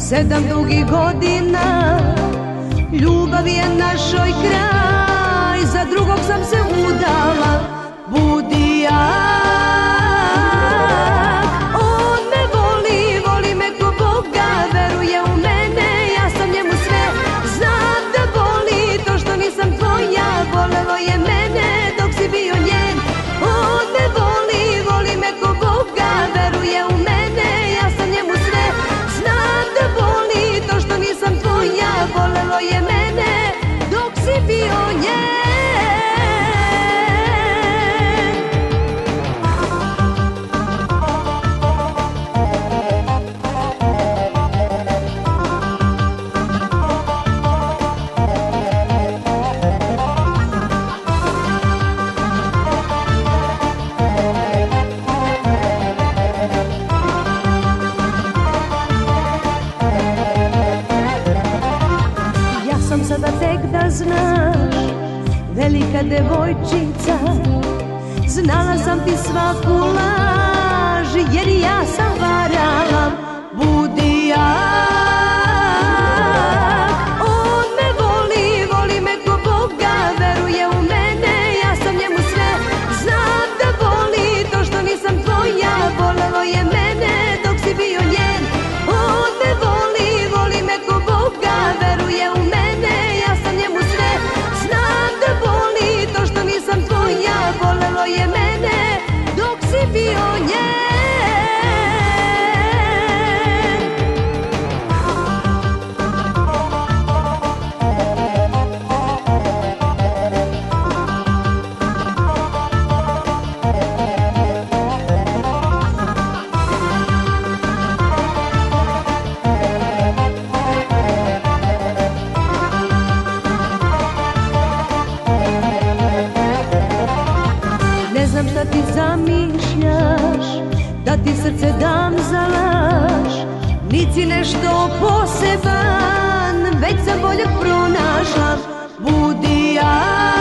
7 dugih godina, ljubav je našoj kraj, za drugog sam se udala, Budijak. On me voli, voli me ko Boga, veruje u mene, ja sam njemu sve. Znam da boli to što nisam tvoja, volelo je mene dok si bio njen. On me voli, voli me ko Boga, veruje u mene, ja sam njemu sve. Znam da boli to što nisam tvoja, volelo je mene dok si bio njen. Sada tek da znaš, velika devojčica, znala sam ti svaku laž, jer i ja sam varala, Budijak. On me voli, voli me ko Boga, veruje u mene, ja sam njemu sve. Znam da boli to što nisam tvoja, volelo je mene dok si bio njen. On me voli, voli me ko Boga, veruje u mene, nisam tvoja, volelo je mene dok si bio njen. Ne znam šta ti zamišljaš, da ti srce dam za laž, nici nešto poseban, već sam boljeg pronašla, Budijak.